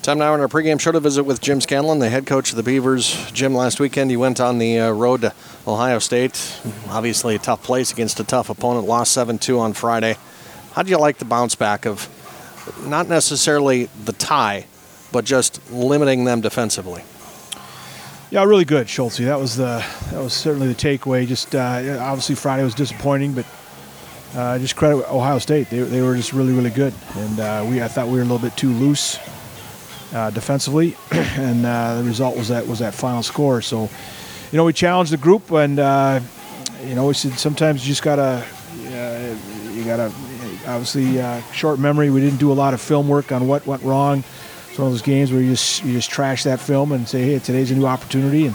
Time now in our pregame show to visit with Jim Scanlon, the head coach of the Beavers. Jim, last weekend you went on the road to Ohio State. Obviously a tough place against a tough opponent. Lost 7-2 on Friday. How do you like the bounce back of not necessarily the tie, but just limiting them defensively? Yeah, really good, Schultz. That was certainly the takeaway. Just obviously Friday was disappointing, but just credit Ohio State. They were just really, really good, and I thought we were a little bit too loose defensively, and the result was that final score. So, we challenged the group, and we said sometimes you just gotta obviously short memory. We didn't do a lot of film work on what went wrong. It's one of those games where you just trash that film and say, hey, today's a new opportunity, and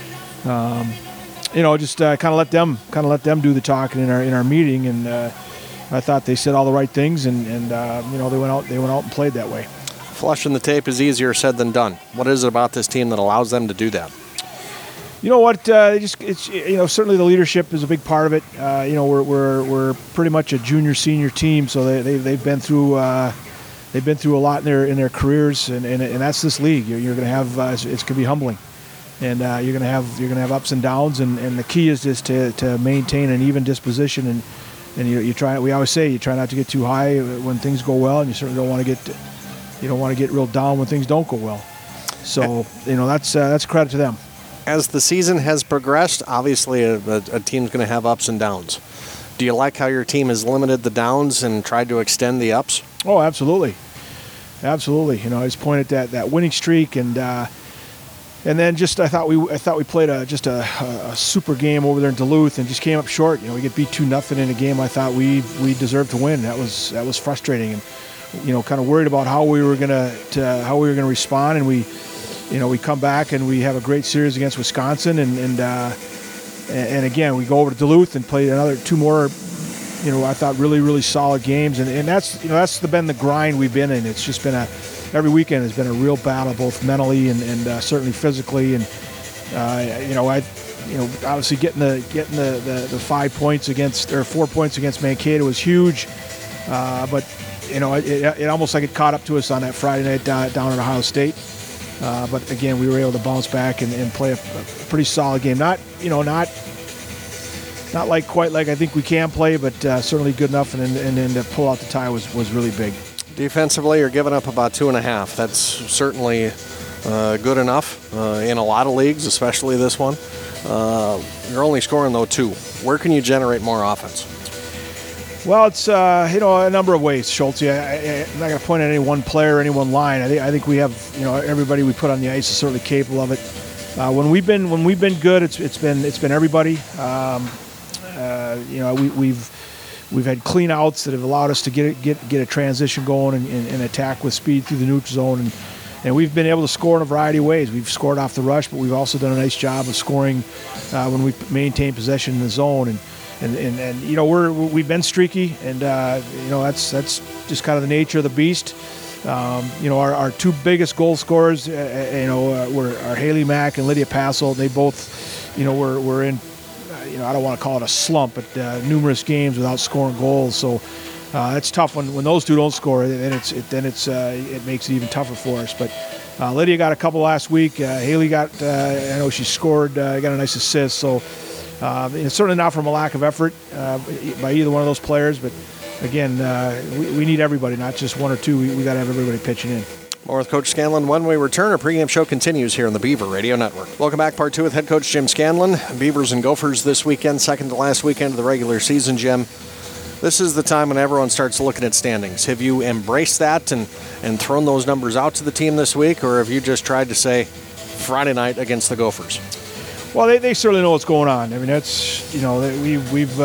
just kind of let them do the talking in our meeting. And I thought they said all the right things, and they went out and played that way. Flushing the tape is easier said than done. What is it about this team that allows them to do that? You know what? Certainly the leadership is a big part of it. We're pretty much a junior senior team, so they've been through a lot in their careers, and that's this league. You're going to have it's going to be humbling, and you're going to have ups and downs, and the key is just to maintain an even disposition, and you try. We always say you try not to get too high when things go well, and you certainly don't want to get real down when things don't go well. So that's credit to them. As the season has progressed, obviously a team's going to have ups and downs. Do you like how your team has limited the downs and tried to extend the ups? Oh, absolutely. I just pointed at that winning streak, and then just I thought we played a super game over there in Duluth and just came up short. We get beat 2-0 in a game I thought we deserved to win. That was frustrating, and kind of worried about how we were gonna respond, and we come back and we have a great series against Wisconsin, and again we go over to Duluth and play another two more. I thought really, really solid games, and that's been the grind we've been in. It's just been every weekend has been a real battle, both mentally and certainly physically. And obviously getting the 5 points against or 4 points against Mankato was huge, but it almost like it caught up to us on that Friday night down at Ohio State. But again, we were able to bounce back and play a pretty solid game. Not quite like I think we can play, but certainly good enough, and then to pull out the tie was really big. Defensively, you're giving up about 2.5. That's certainly good enough in a lot of leagues, especially this one. You're only scoring, though, 2. Where can you generate more offense? Well, it's a number of ways, Schultz. I'm not going to point at any one player or any one line. I think we have everybody we put on the ice is certainly capable of it. When we've been good, it's been everybody. We've had clean outs that have allowed us to get a transition going and attack with speed through the neutral zone, and we've been able to score in a variety of ways. We've scored off the rush, but we've also done a nice job of scoring when we maintain possession in the zone, and we've been streaky, and that's just kind of the nature of the beast. Our two biggest goal scorers were Haley Mack and Lydia Passel. They both were in I don't want to call it a slump, but numerous games without scoring goals. So it's tough when those two don't score. Then it makes it even tougher for us. But Lydia got a couple last week. Haley got I know she scored, got a nice assist. So it's certainly not from a lack of effort by either one of those players. But again, we need everybody, not just one or two. We got to have everybody pitching in. More with Coach Scanlon when we return. Our pregame show continues here on the Beaver Radio Network. Welcome back, part 2 with head coach Jim Scanlon. Beavers and Gophers this weekend, second to last weekend of the regular season, Jim. This is the time when everyone starts looking at standings. Have you embraced that and thrown those numbers out to the team this week, or have you just tried to say Friday night against the Gophers? Well, they certainly know what's going on. I mean, that's we've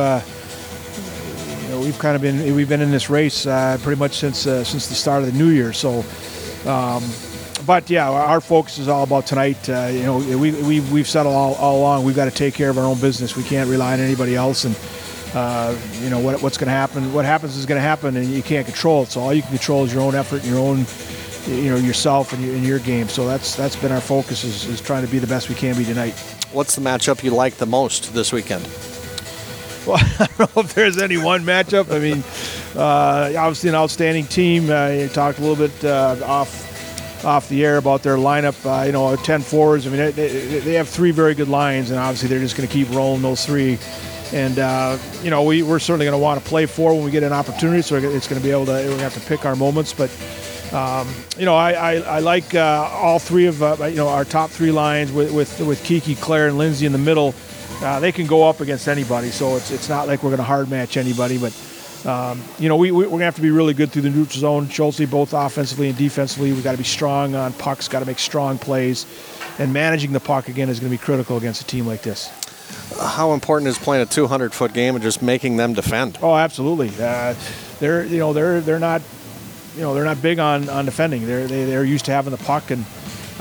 we've been in this race pretty much since the start of the new year. So. But yeah, our focus is all about tonight. We've said all along we've got to take care of our own business. We can't rely on anybody else, and what's going to happen. What happens is going to happen, and you can't control it. So all you can control is your own effort, and your own, yourself and your game. So that's been our focus is trying to be the best we can be tonight. What's the matchup you like the most this weekend? Well, I don't know if there's any one matchup. I mean, obviously an outstanding team. You talked a little bit off the air about their lineup. 10 forwards. I mean, they have 3 very good lines, and obviously they're just going to keep rolling those 3. And we're certainly going to want to play 4 when we get an opportunity. So it's going to be able to. We're going to have to pick our moments, but. I like all 3 of our top 3 lines with Kiki, Claire, and Lindsay in the middle. They can go up against anybody, so it's not like we're going to hard match anybody. But we're going to have to be really good through the neutral zone. Schulte, both offensively and defensively, we've got to be strong on pucks, got to make strong plays, and managing the puck again is going to be critical against a team like this. How important is playing a 200-foot game and just making them defend? Oh, absolutely. They're not. They're not big on defending. They're used to having the puck, and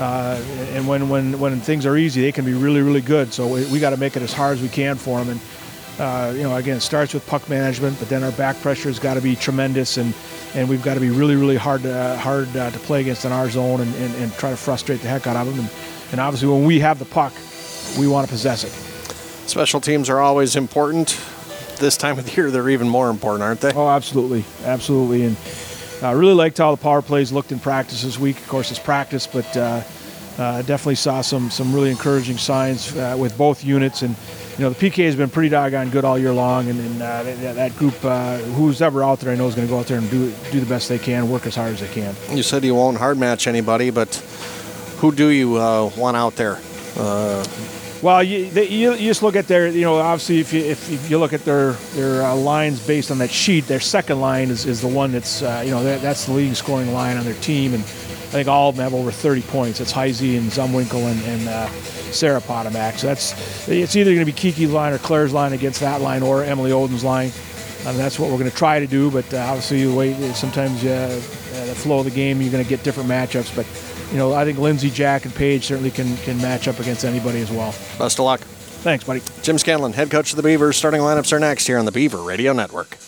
when things are easy, they can be really, really good. So we got to make it as hard as we can for them. And again, it starts with puck management, but then our back pressure has got to be tremendous, and we've got to be really, really hard to play against in our zone and try to frustrate the heck out of them. And obviously, when we have the puck, we want to possess it. Special teams are always important. This time of the year, they're even more important, aren't they? Oh, absolutely, absolutely. And I really liked how the power plays looked in practice this week. Of course, it's practice, but definitely saw some really encouraging signs with both units. And the PK has been pretty doggone good all year long. And that group, who's ever out there, I know is going to go out there and do the best they can, work as hard as they can. You said you won't hard match anybody, but who do you want out there? Well, you just look at their, obviously if you look at their lines based on that sheet, their second line is the one that's, that's the leading scoring line on their team. And I think all of them have over 30 points. It's Heisey and Zumwinkle and Sarah Potomac. So it's either going to be Kiki's line or Claire's line against that line or Emily Oden's line. And that's what we're going to try to do. But obviously, sometimes the flow of the game, you're going to get different matchups. But I think Lindsay, Jack, and Paige certainly can match up against anybody as well. Best of luck. Thanks, buddy. Jim Scanlon, head coach of the Beavers. Starting lineups are next here on the Beaver Radio Network.